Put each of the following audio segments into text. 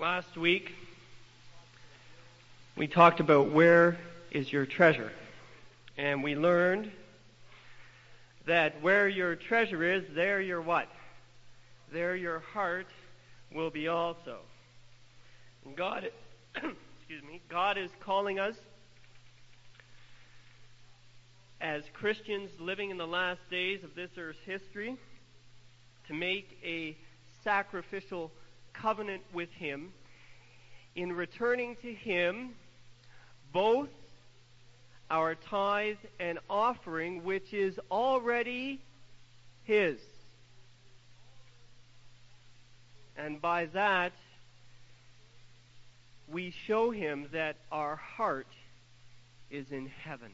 Last week, we talked about where is your treasure. And we learned that where your treasure is, there your what? There your heart will be also. And God, God is calling us as Christians living in the last days of this earth's history to make a sacrificial covenant with Him in returning to Him both our tithe and offering, which is already His. And by that, we show Him that our heart is in heaven.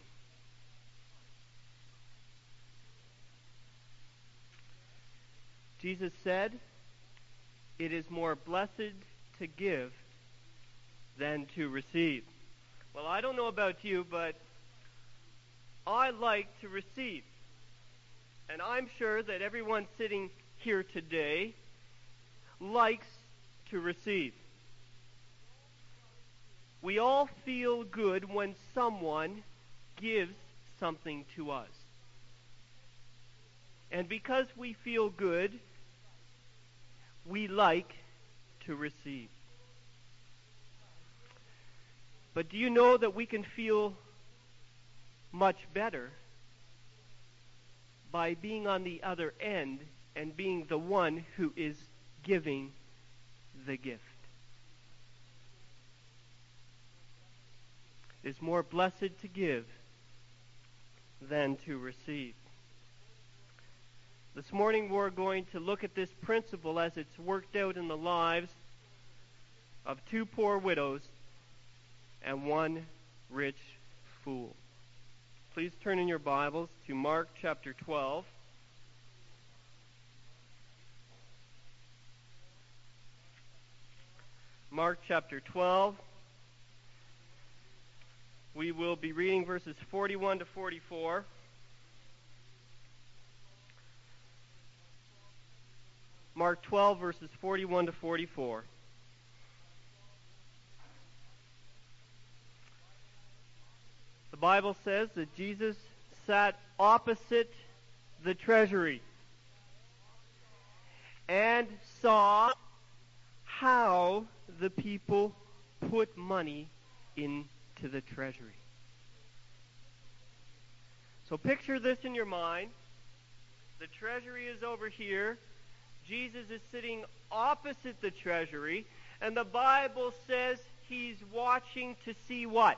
Jesus said, "It is more blessed to give than to receive." Well, I don't know about you, but I like to receive. And I'm sure that everyone sitting here today likes to receive. We all feel good when someone gives something to us. And because we feel good, we like to receive. But do you know that we can feel much better by being on the other end and being the one who is giving the gift? It is more blessed to give than to receive. This morning we're going to look at this principle as it's worked out in the lives of two poor widows and one rich fool. Please turn in your Bibles to Mark chapter 12. Mark chapter 12. We will be reading verses 41 to 44. Mark 12, verses 41 to 44. The Bible says that Jesus sat opposite the treasury and saw how the people put money into the treasury. So picture this in your mind. The treasury is over here. Jesus is sitting opposite the treasury, and the Bible says he's watching to see what?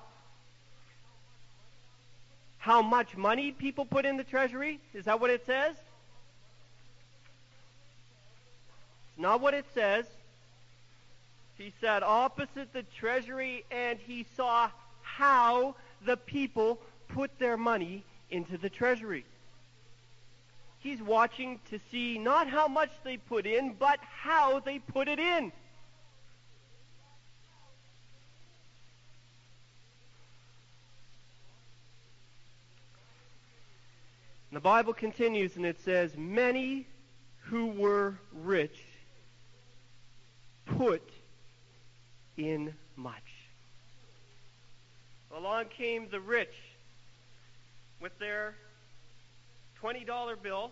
How much money people put in the treasury? Is that what it says? It's not what it says. He sat opposite the treasury and he saw how the people put their money into the treasury. He's watching to see not how much they put in, but how they put it in. The Bible continues and it says, "Many who were rich put in much." Along came the rich with their $20 bill,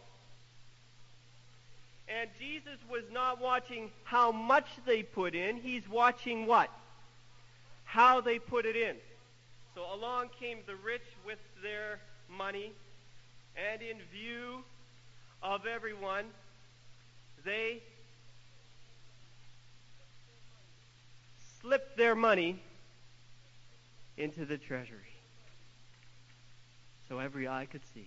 and Jesus was not watching how much they put in. He's watching what? How they put it in. So along came the rich with their money, and in view of everyone, they slipped their money into the treasury so every eye could see.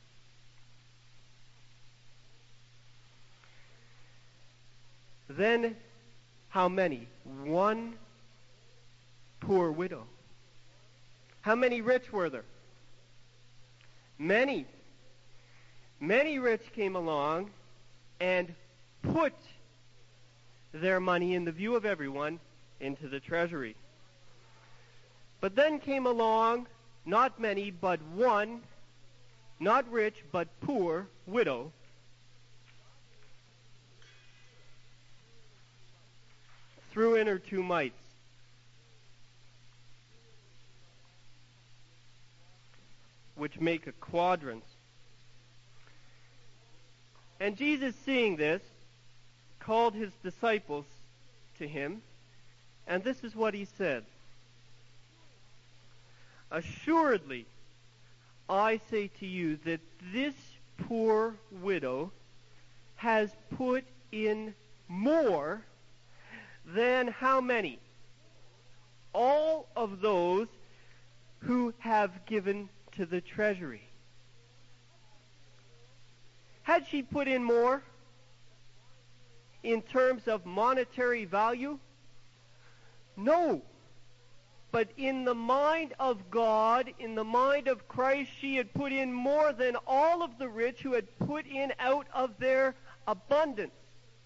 Then, how many? One poor widow. How many rich were there? Many. Many rich came along and put their money in the view of everyone into the treasury. But then came along, not many, but one, not rich, but poor widow, threw in her 2 mites. Which make a quadrant. And Jesus, seeing this, called his disciples to him, and this is what he said. Assuredly, I say to you that this poor widow has put in more than how many? All of those who have given to the treasury. Had she put in more in terms of monetary value? No. But in the mind of God, in the mind of Christ, she had put in more than all of the rich who had put in out of their abundance.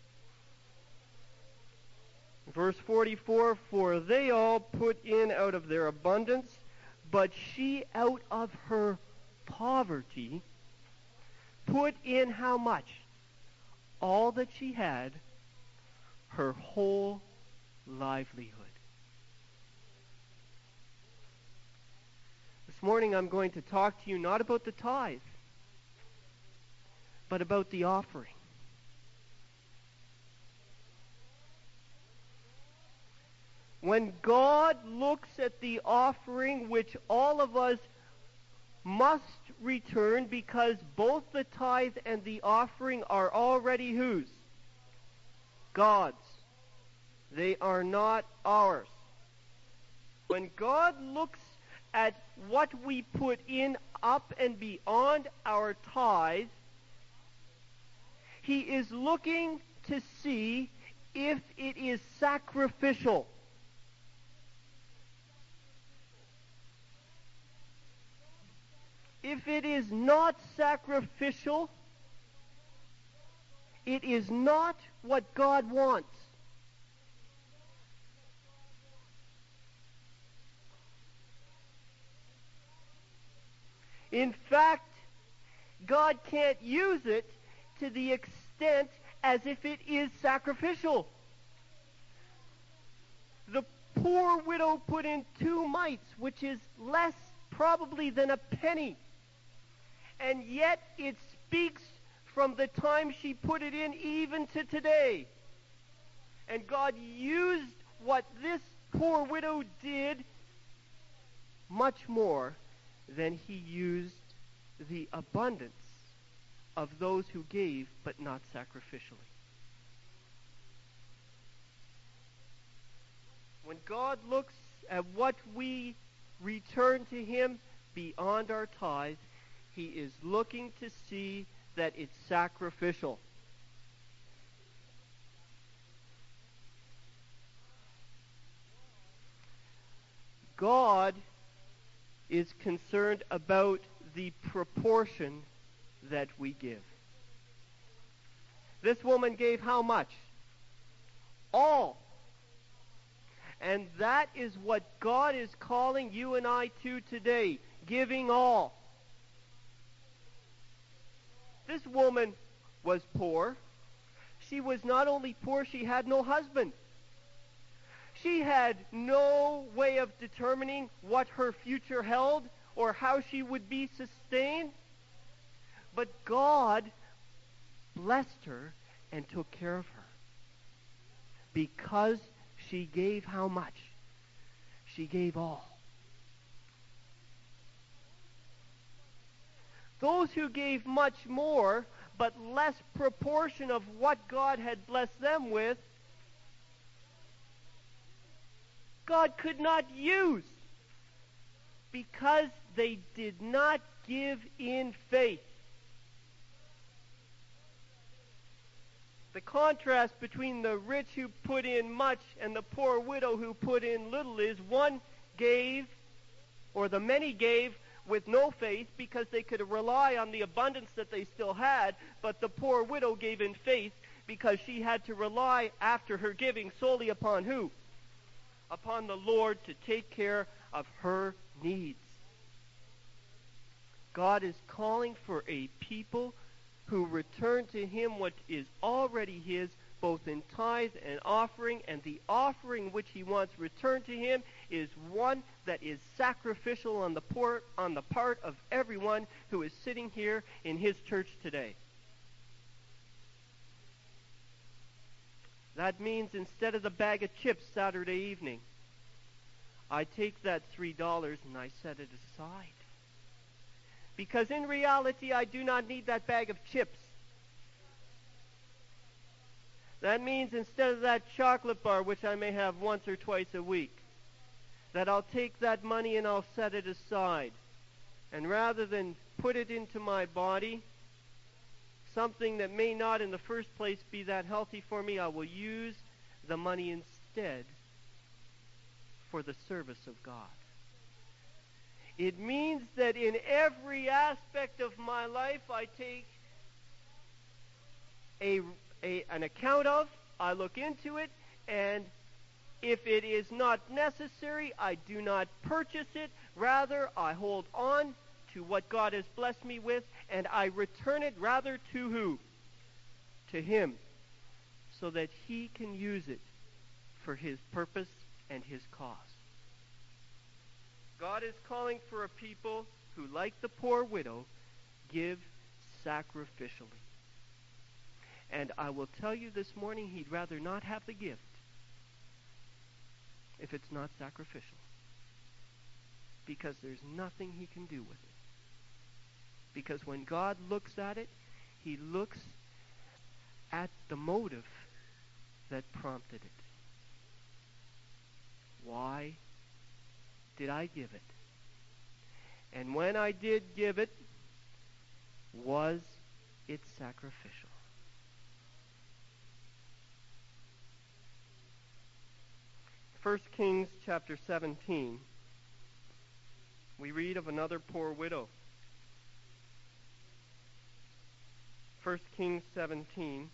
Verse 44, for they all put in out of their abundance, but she out of her poverty put in how much? All that she had, her whole livelihood. This morning I'm going to talk to you not about the tithe, but about the offering. When God looks at the offering, which all of us must return because both the tithe and the offering are already whose? God's. They are not ours. When God looks at what we put in up and beyond our tithe, he is looking to see if it is sacrificial. If it is not sacrificial, it is not what God wants. In fact, God can't use it to the extent as if it is sacrificial. The poor widow put in 2 mites, which is less probably than a penny. And yet it speaks from the time she put it in even to today. And God used what this poor widow did much more than he used the abundance of those who gave but not sacrificially. When God looks at what we return to him beyond our tithe, he is looking to see that it's sacrificial. God is concerned about the proportion that we give. This woman gave how much? All. And that is what God is calling you and I to today, giving all. This woman was poor. She was not only poor, she had no husband. She had no way of determining what her future held or how she would be sustained. But God blessed her and took care of her. Because she gave how much? She gave all. Those who gave much more, but less proportion of what God had blessed them with, God could not use because they did not give in faith. The contrast between the rich who put in much and the poor widow who put in little is one gave, or the many gave, with no faith because they could rely on the abundance that they still had, but the poor widow gave in faith because she had to rely after her giving solely upon who? Upon the Lord to take care of her needs. God is calling for a people who return to him what is already his both in tithe and offering, and the offering which he wants returned to him is one that is sacrificial on the part of everyone who is sitting here in his church today. That means instead of the bag of chips Saturday evening, I take that $3 and I set it aside. Because in reality, I do not need that bag of chips. That means instead of that chocolate bar, which I may have once or twice a week, that I'll take that money and I'll set it aside. And rather than put it into my body, something that may not in the first place be that healthy for me, I will use the money instead for the service of God. It means that in every aspect of my life I take an account of, I look into it, and if it is not necessary, I do not purchase it. Rather, I hold on to what God has blessed me with, and I return it rather to who? To him, so that he can use it for his purpose and his cause. God is calling for a people who, like the poor widow, give sacrificially. And I will tell you this morning, he'd rather not have the gift if it's not sacrificial. Because there's nothing he can do with it. Because when God looks at it, he looks at the motive that prompted it. Why did I give it? And when I did give it, was it sacrificial? 1 Kings chapter 17, we read of another poor widow. 1 Kings 17.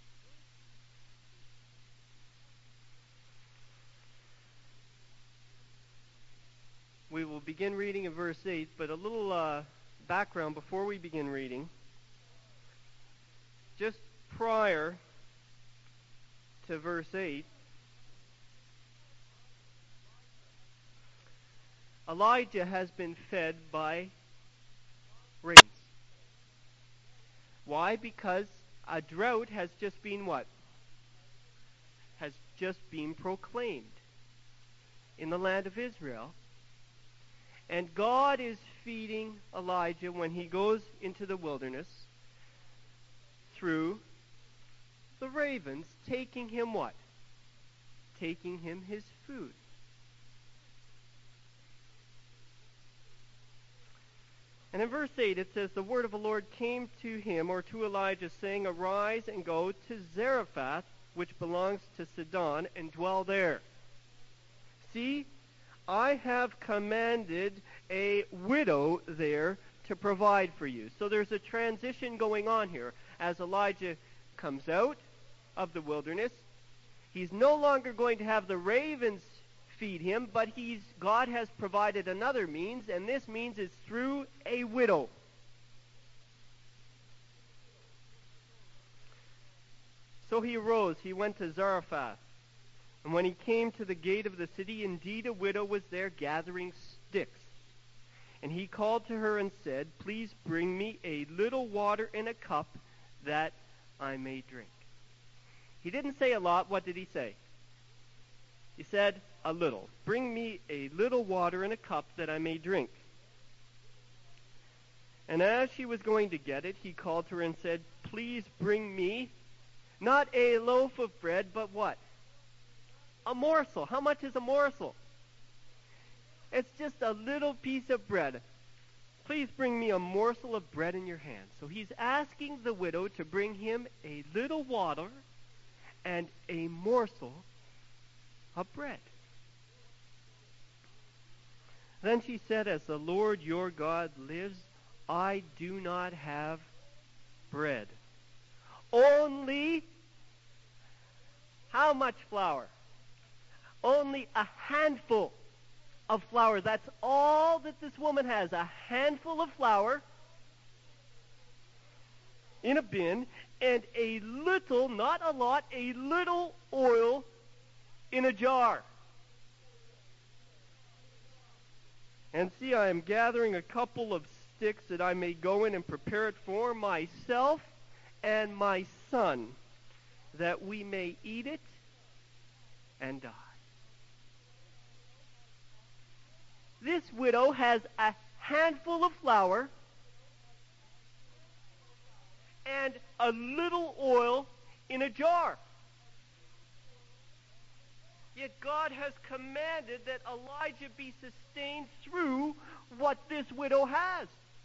We will begin reading in verse 8, but a little background before we begin reading. Just prior to verse 8, Elijah has been fed by ravens. Why? Because a drought has just been what? Has just been proclaimed in the land of Israel. And God is feeding Elijah when he goes into the wilderness through the ravens, taking him what? Taking him his food. And in verse 8 it says, the word of the Lord came to him, or to Elijah, saying, arise and go to Zarephath, which belongs to Sidon, and dwell there. See, I have commanded a widow there to provide for you. So there's a transition going on here. As Elijah comes out of the wilderness, he's no longer going to have the ravens feed him, but God has provided another means, and this means is through a widow. So he arose, he went to Zarephath. And when he came to the gate of the city, indeed a widow was there gathering sticks. And he called to her and said, please bring me a little water in a cup that I may drink. He didn't say a lot. What did he say? He said, a little. Bring me a little water in a cup that I may drink. And as she was going to get it, he called to her and said, please bring me not a loaf of bread, but what? A morsel. How much is a morsel? It's just a little piece of bread. Please bring me a morsel of bread in your hand. So he's asking the widow to bring him a little water and a morsel of bread. Then she said, as the Lord your God lives, I do not have bread. Only how much flour? Only a handful of flour. That's all that this woman has. A handful of flour in a bin and a little, not a lot, a little oil in a jar. And see, I am gathering a couple of sticks that I may go in and prepare it for myself and my son, that we may eat it and die. This widow has a handful of flour and a little oil in a jar. Yet God has commanded that Elijah be sustained through what this widow has.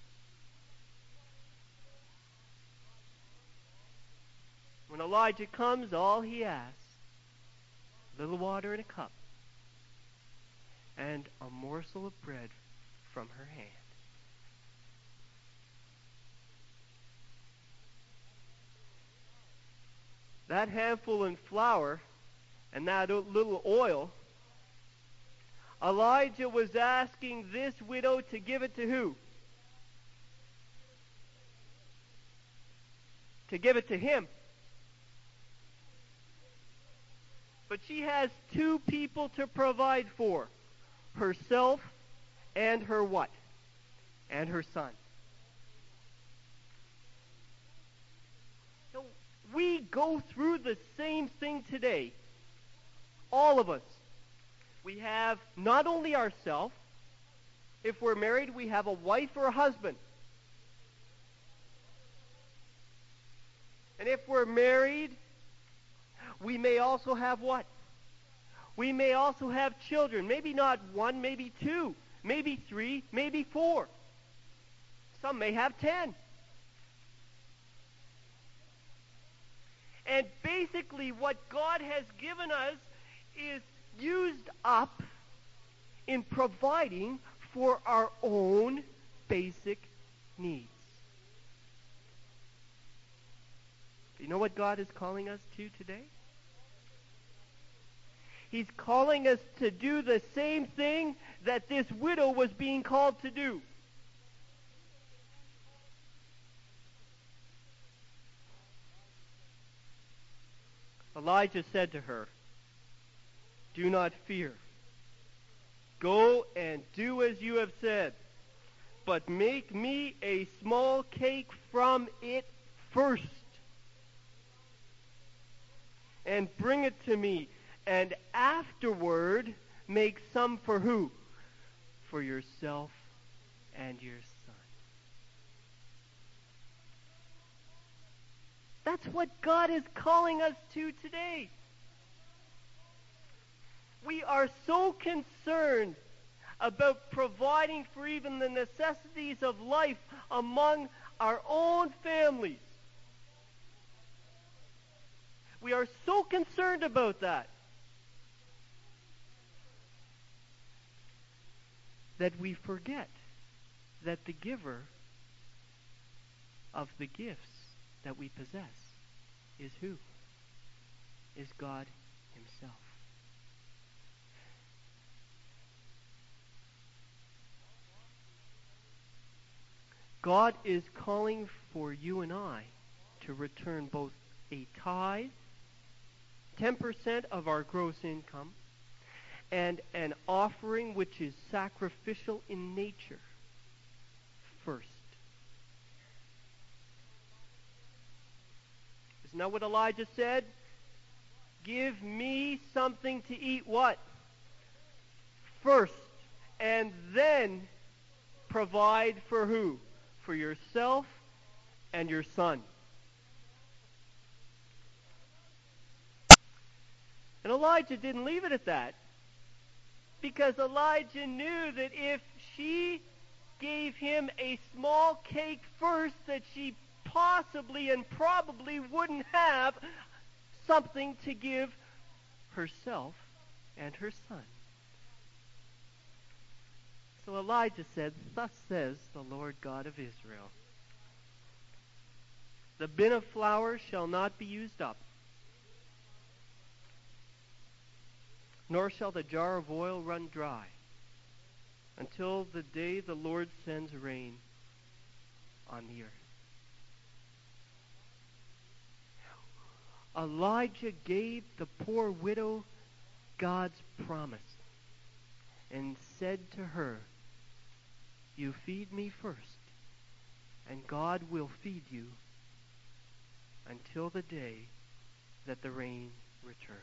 When Elijah comes, all he asks, a little water in a cup and a morsel of bread from her hand. That handful in flour and that little oil, Elijah was asking this widow to give it to who? To give it to him. But she has two people to provide for. Herself and her what? And her son. So we go through the same thing today. All of us. We have not only ourselves. If we're married, we have a wife or a husband. And if we're married, we may also have what? We may also have children. Maybe not one, maybe two, maybe three, maybe four. Some may have 10. And basically what God has given us is used up in providing for our own basic needs. Do you know what God is calling us to today? He's calling us to do the same thing that this widow was being called to do. Elijah said to her, "Do not fear. Go and do as you have said, but make me a small cake from it first, and bring it to me, and afterward make some for who? For yourself and your son." That's what God is calling us to today. We are so concerned about providing for even the necessities of life among our own families. We are so concerned about that we forget that the giver of the gifts that we possess is who? Is God himself. God is calling for you and I to return both a tithe, 10% of our gross income, and an offering which is sacrificial in nature first. Isn't that what Elijah said? Give me something to eat what? First. And then provide for who? For yourself and your son. And Elijah didn't leave it at that, because Elijah knew that if she gave him a small cake first, that she possibly and probably wouldn't have something to give herself and her son. So Elijah said, "Thus says the Lord God of Israel, the bin of flour shall not be used up, nor shall the jar of oil run dry, until the day the Lord sends rain on the earth." Elijah gave the poor widow God's promise and said to her, "You feed me first, and God will feed you until the day that the rain returns."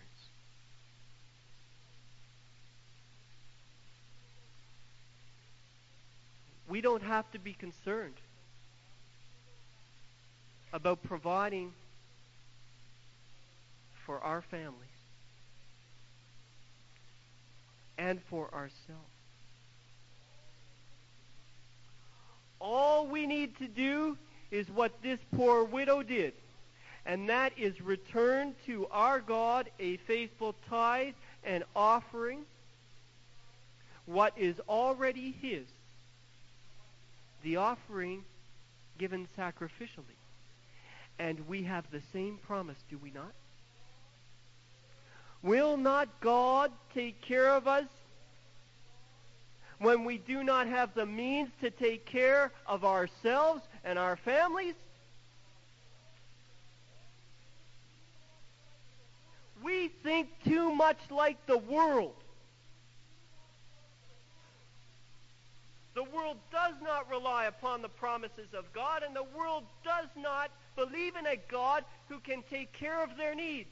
We don't have to be concerned about providing for our families and for ourselves. All we need to do is what this poor widow did, and that is return to our God a faithful tithe and offering, what is already His, the offering given sacrificially. And we have the same promise, do we not? Will not God take care of us when we do not have the means to take care of ourselves and our families? We think too much like the world. The world does not rely upon the promises of God, and the world does not believe in a God who can take care of their needs.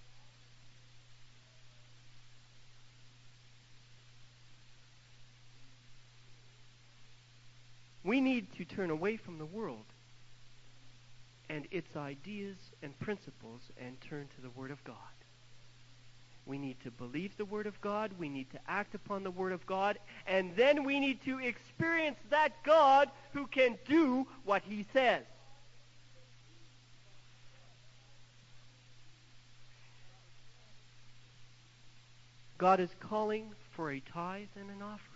We need to turn away from the world and its ideas and principles and turn to the Word of God. We need to believe the Word of God. We need to act upon the Word of God. And then we need to experience that God who can do what He says. God is calling for a tithe and an offering.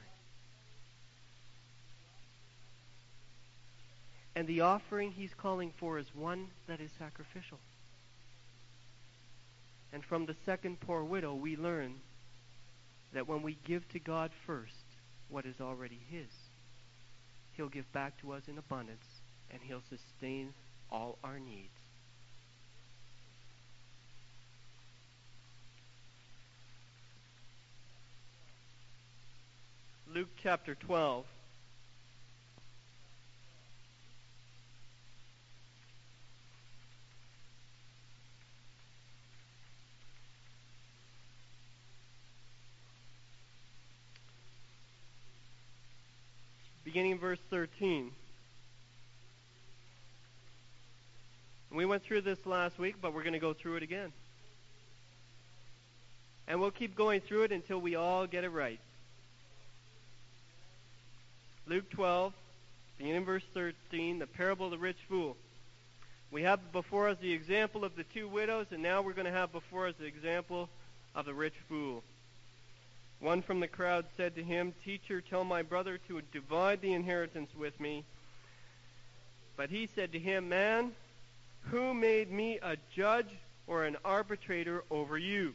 And the offering He's calling for is one that is sacrificial. And from the second poor widow, we learn that when we give to God first what is already His, He'll give back to us in abundance, and He'll sustain all our needs. Luke chapter 12. Beginning in verse 13. We went through this last week, but we're going to go through it again. And we'll keep going through it until we all get it right. Luke 12, beginning in verse 13, the parable of the rich fool. We have before us the example of the two widows, and now we're going to have before us the example of the rich fool. One from the crowd said to him, "Teacher, tell my brother to divide the inheritance with me." But he said to him, "Man, who made me a judge or an arbitrator over you?"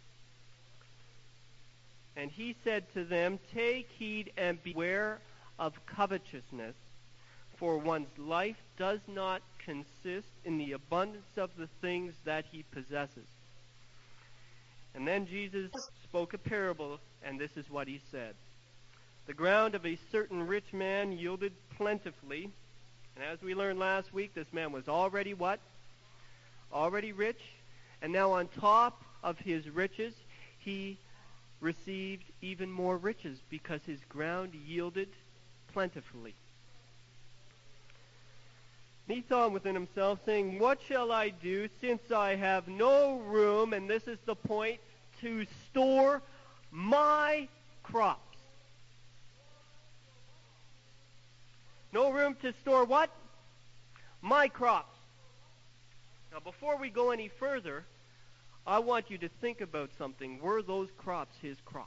And he said to them, "Take heed and beware of covetousness, for one's life does not consist in the abundance of the things that he possesses." And then Jesus spoke a parable, and this is what he said. The ground of a certain rich man yielded plentifully. And as we learned last week, this man was already what? Already rich. And now on top of his riches, he received even more riches because his ground yielded plentifully. He thought within himself, saying, "What shall I do, since I have no room," and this is the point, "to store my crops?" No room to store what? My crops. Now, before we go any further, I want you to think about something. Were those crops his crops?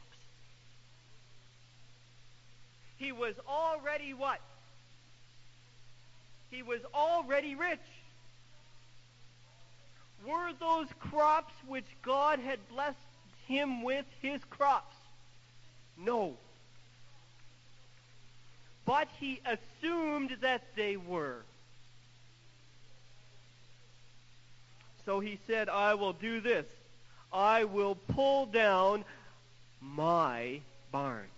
He was already what? He was already rich. Were those crops which God had blessed him with his crops? No. But he assumed that they were. So he said, I will do this. I will pull down my barns,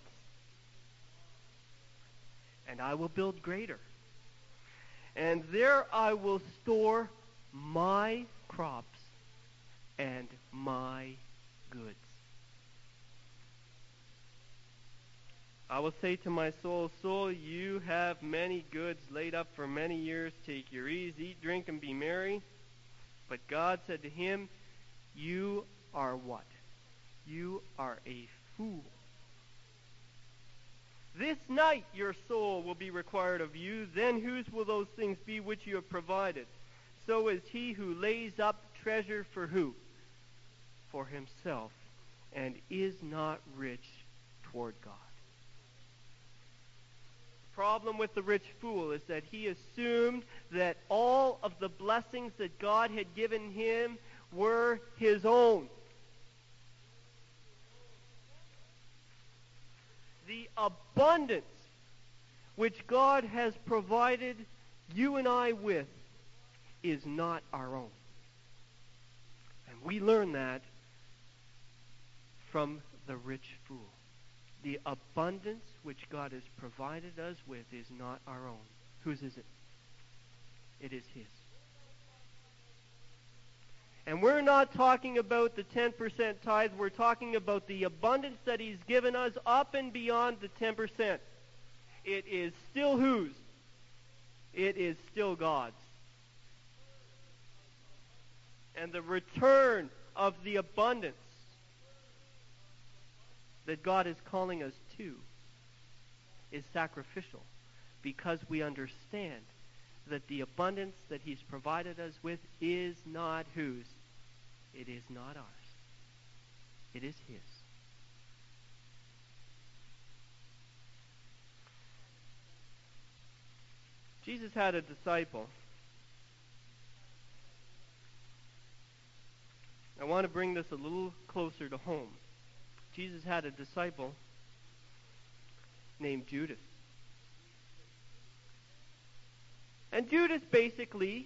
and I will build greater. And there I will store my crops and my goods. I will say to my soul, soul, you have many goods laid up for many years. Take your ease, eat, drink, and be merry. But God said to him, you are what? You are a fool. This night your soul will be required of you. Then whose will those things be which you have provided? So is he who lays up treasure for who? For himself, and is not rich toward God. The problem with the rich fool is that he assumed that all of the blessings that God had given him were his own. The abundance which God has provided you and I with is not our own. And we learn that from the rich fool. The abundance which God has provided us with is not our own. Whose is it? It is his. And we're not talking about the 10% tithe. We're talking about the abundance that he's given us up and beyond the 10%. It is still whose? It is still God's. And the return of the abundance that God is calling us to is sacrificial, because we understand that the abundance that he's provided us with is not whose. It is not ours. It is his. Jesus had a disciple. I want to bring this a little closer to home. Jesus had a disciple named Judas. And Judas basically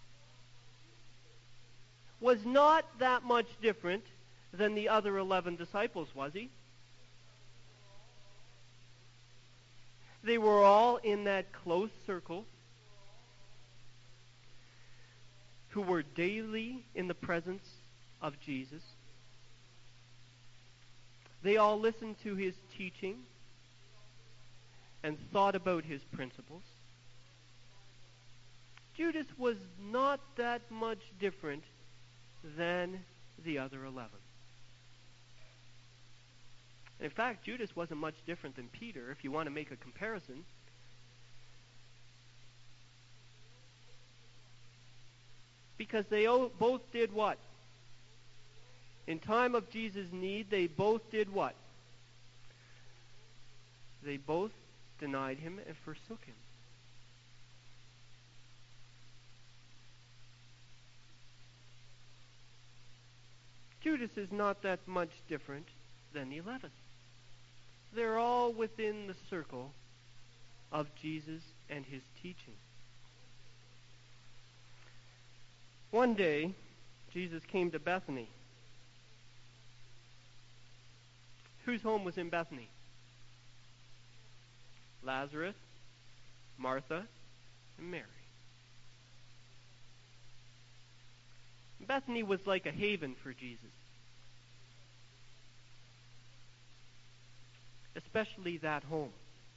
was not that much different than the other 11 disciples, was he? They were all in that close circle who were daily in the presence of Jesus. They all listened to his teaching and thought about his principles. Judas was not that much different than the other 11. In fact, Judas wasn't much different than Peter, if you want to make a comparison. Because they both did what? In time of Jesus' need, they both did what? They both denied him and forsook him. Judas is not that much different than the 11. They're all within the circle of Jesus and his teaching. One day, Jesus came to Bethany. Whose home was in Bethany? Lazarus, Martha, and Mary. Bethany was like a haven for Jesus. Especially that home.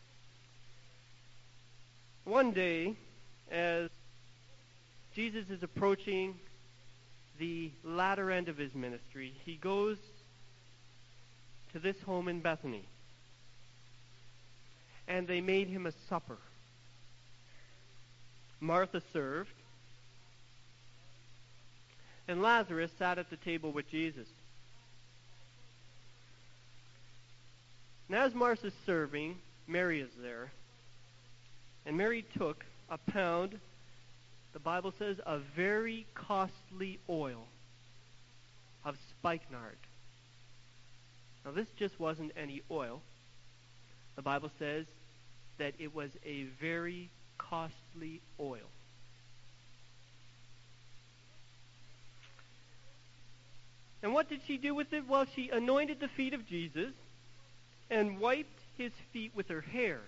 One day, as Jesus is approaching the latter end of his ministry, he goes to this home in Bethany. And they made him a supper. Martha served, and Lazarus sat at the table with Jesus. And as Martha's serving, Mary is there. And Mary took a pound, the Bible says, of very costly oil of spikenard. Now this just wasn't any oil. The Bible says that it was a very costly oil. And what did she do with it? Well, she anointed the feet of Jesus and wiped his feet with her hair.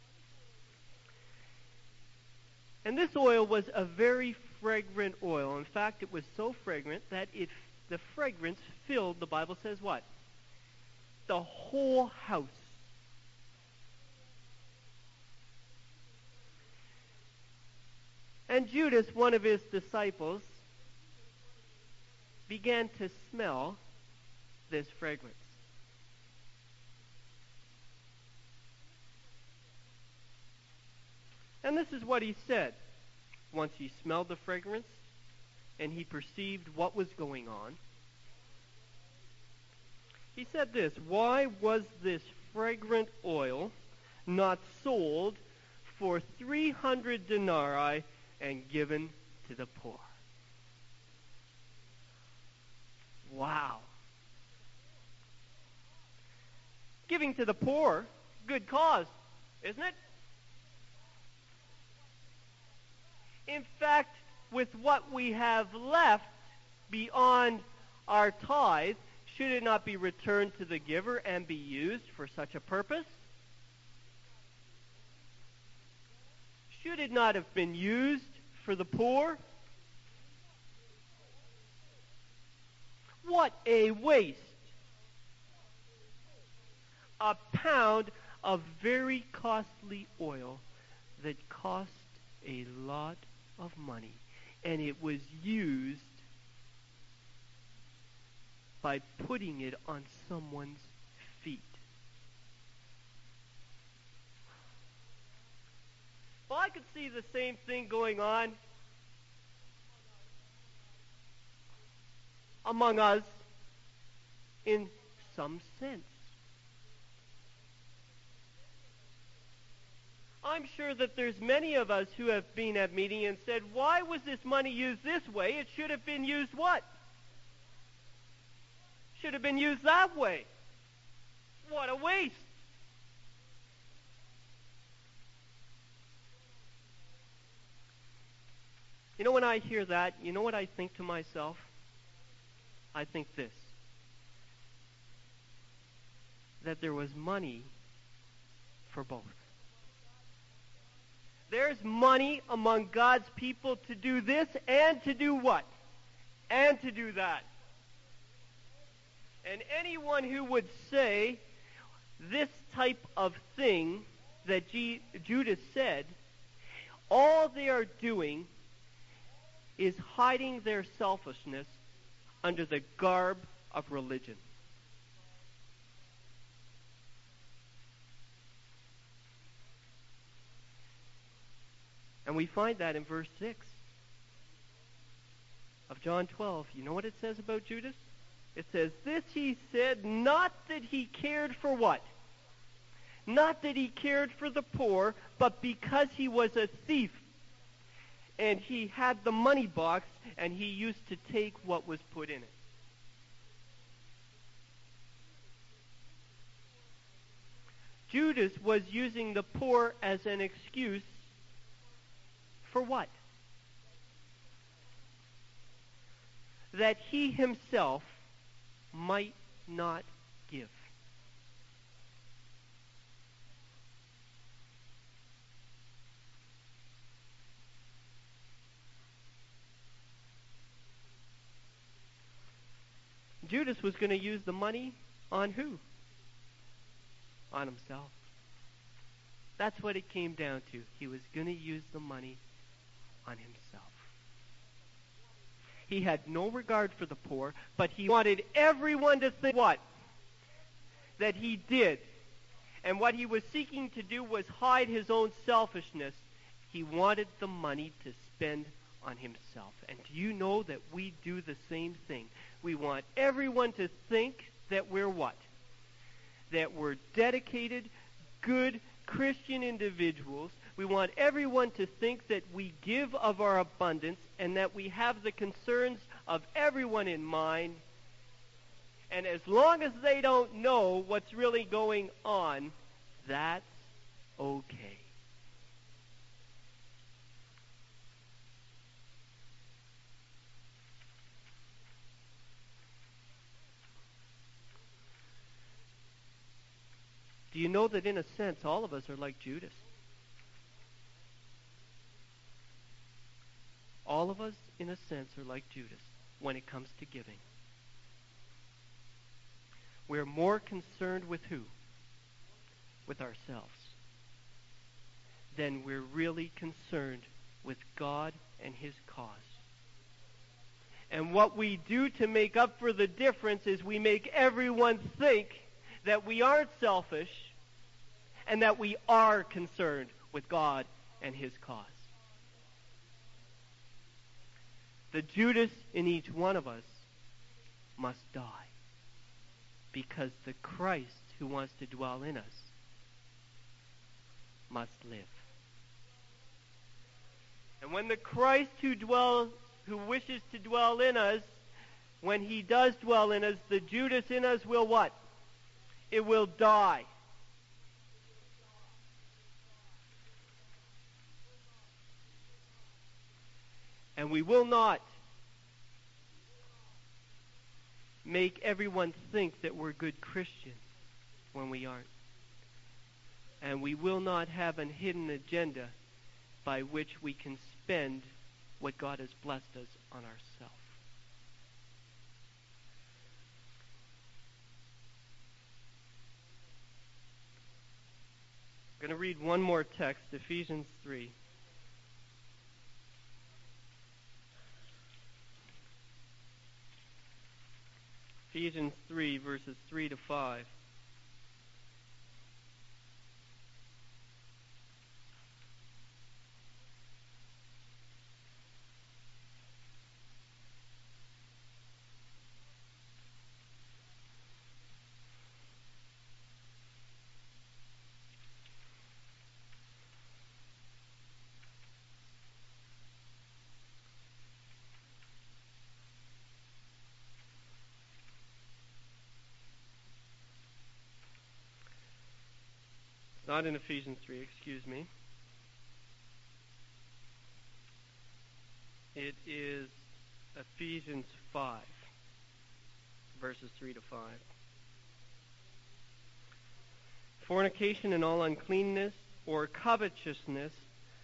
And this oil was a very fragrant oil. In fact, it was so fragrant that the fragrance filled, the Bible says what? The whole house. And Judas, one of his disciples, began to smell this fragrance. And this is what he said. Once he smelled the fragrance and he perceived what was going on, he said this, "Why was this fragrant oil not sold for 300 denarii and given to the poor?" Wow. Giving to the poor, good cause, isn't it? In fact, with what we have left beyond our tithe, should it not be returned to the giver and be used for such a purpose? Should it not have been used for the poor? What a waste! A pound of very costly oil that cost a lot of money, and it was used by putting it on someone's feet. Well, I could see the same thing going on among us in some sense. I'm sure that there's many of us who have been at meeting and said, why was this money used this way? It should have been used what? Should have been used that way. What a waste. You know, when I hear that, you know what I think to myself? I think this. That there was money for both. There's money among God's people to do this and to do what? And to do that. And anyone who would say this type of thing that Judas said, all they are doing is hiding their selfishness under the garb of religion. And we find that in verse 6 of John 12. You know what it says about Judas? It says, "This he said, not that he cared for" what? Not that he cared for the poor, but because he was a thief. And he had the money box, and he used to take what was put in it. Judas was using the poor as an excuse for what? That he himself might not give. Judas was going to use the money on who? On himself. That's what it came down to. He was going to use the money on himself. He had no regard for the poor, but he wanted everyone to think what? That he did. And what he was seeking to do was hide his own selfishness. He wanted the money to spend on himself. And do you know that we do the same thing? We want everyone to think that we're what? That we're dedicated, good Christian individuals. We want everyone to think that we give of our abundance and that we have the concerns of everyone in mind. And as long as they don't know what's really going on, that's okay. Do you know that in a sense all of us are like Judas? All of us, in a sense, are like Judas when it comes to giving. We're more concerned with who? With ourselves. Than we're really concerned with God and His cause. And what we do to make up for the difference is we make everyone think that we aren't selfish and that we are concerned with God and His cause. The Judas in each one of us must die, because the Christ who wants to dwell in us must live. And when the Christ who wishes to dwell in us, when He does dwell in us, the Judas in us will what? It will die. And we will not make everyone think that we're good Christians when we aren't. And we will not have a hidden agenda by which we can spend what God has blessed us on ourselves. I'm going to read one more text, Ephesians 3. Ephesians 3, verses 3 to 5. Not in Ephesians 3, excuse me. It is Ephesians 5, verses 3 to 5. Fornication and all uncleanness or covetousness,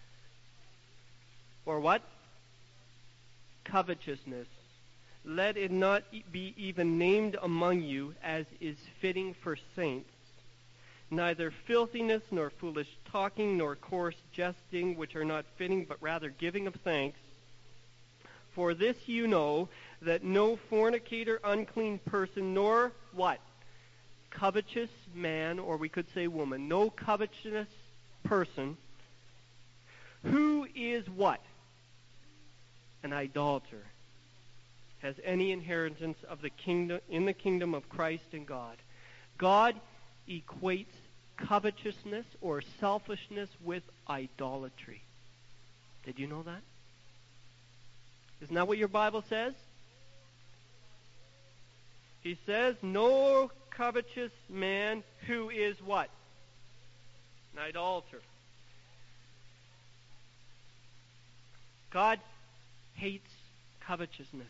or what? Covetousness. Let it not be even named among you as is fitting for saints. Neither filthiness, nor foolish talking, nor coarse jesting, which are not fitting, but rather giving of thanks. For this you know, that no fornicator, unclean person, nor what? Covetous man, or we could say woman, no covetous person, who is what? An idolater, has any inheritance of the kingdom in the kingdom of Christ and God. God equates covetousness or selfishness with idolatry. Did you know that? Isn't that what your Bible says? He says, no covetous man who is what? An idolater. God hates covetousness.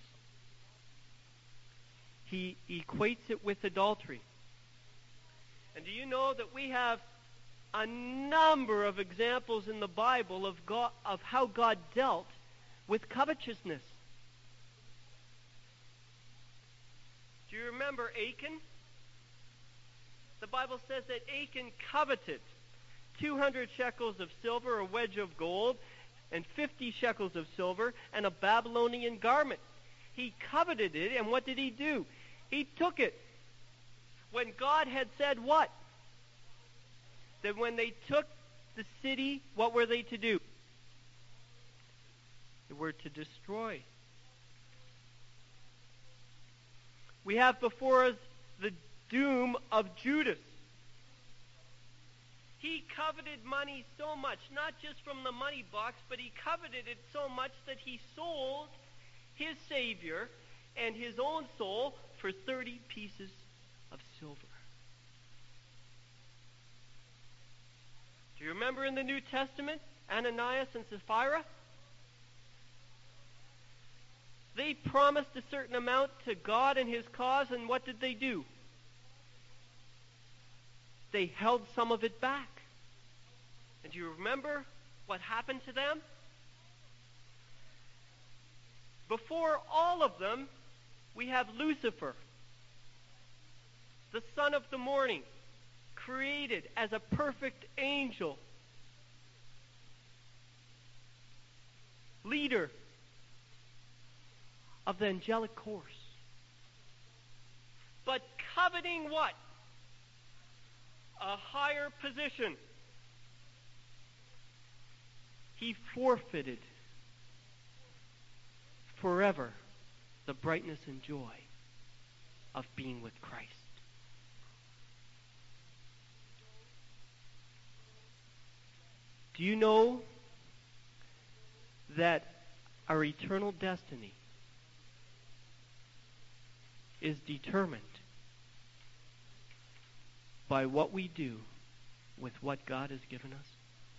He equates it with adultery. And do you know that we have a number of examples in the Bible of how God dealt with covetousness? Do you remember Achan? The Bible says that Achan coveted 200 shekels of silver, a wedge of gold, and 50 shekels of silver, and a Babylonian garment. He coveted it, and what did he do? He took it. When God had said what? That when they took the city, what were they to do? They were to destroy. We have before us the doom of Judas. He coveted money so much, not just from the money box, but he coveted it so much that he sold his Savior and his own soul for 30 pieces of silver. Do you remember in the New Testament, Ananias and Sapphira? They promised a certain amount to God and His cause, and what did they do? they held some of it back. And do you remember what happened to them? Before all of them, we have Lucifer, the son of the morning, created as a perfect angel, leader of the angelic course. But coveting what? A higher position. He forfeited forever the brightness and joy of being with Christ. Do you know that our eternal destiny is determined by what we do with what God has given us?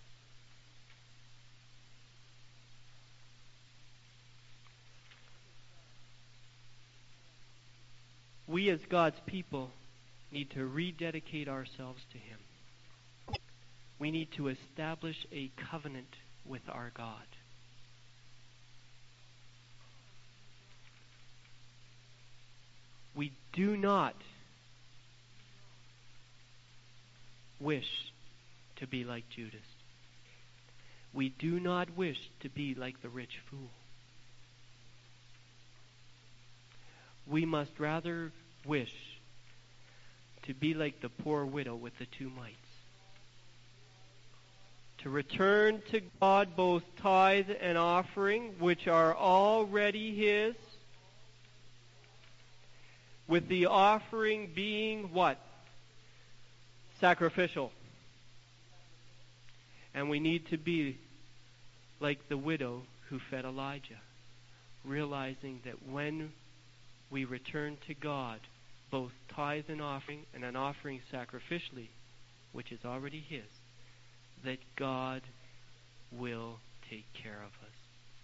We as God's people need to rededicate ourselves to Him. We need to establish a covenant with our God. We do not wish to be like Judas. We do not wish to be like the rich fool. We must rather wish to be like the poor widow with the 2 mites. To return to God both tithe and offering, which are already His, with the offering being what? Sacrificial. And we need to be like the widow who fed Elijah, realizing that when we return to God, both tithe and an offering sacrificially, which is already His, that God will take care of us.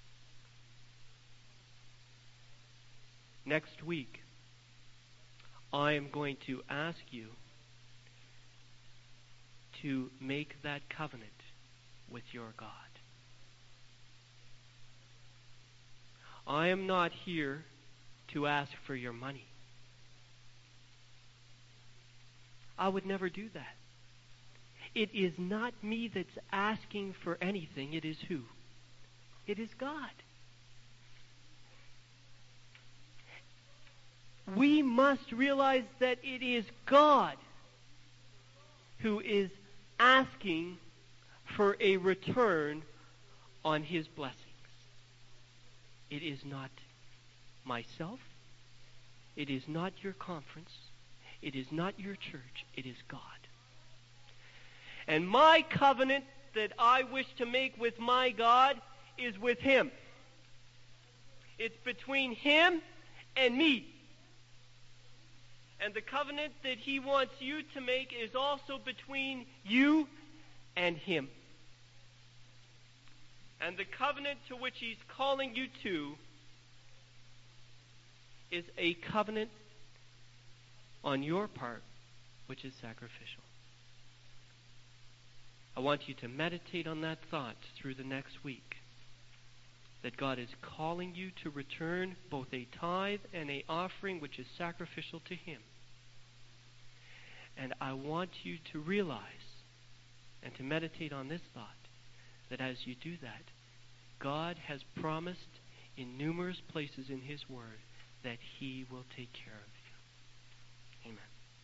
Next week, I am going to ask you to make that covenant with your God. I am not here to ask for your money. I would never do that. It is not me that's asking for anything. It is who? It is God. We must realize that it is God who is asking for a return on His blessings. It is not myself. It is not your conference. It is not your church. It is God. And my covenant that I wish to make with my God is with Him. It's between Him and me. And the covenant that He wants you to make is also between you and Him. And the covenant to which He's calling you to is a covenant on your part, which is sacrificial. I want you to meditate on that thought through the next week. That God is calling you to return both a tithe and an offering which is sacrificial to Him. And I want you to realize and to meditate on this thought, that as you do that, God has promised in numerous places in His Word that He will take care of you. Amen.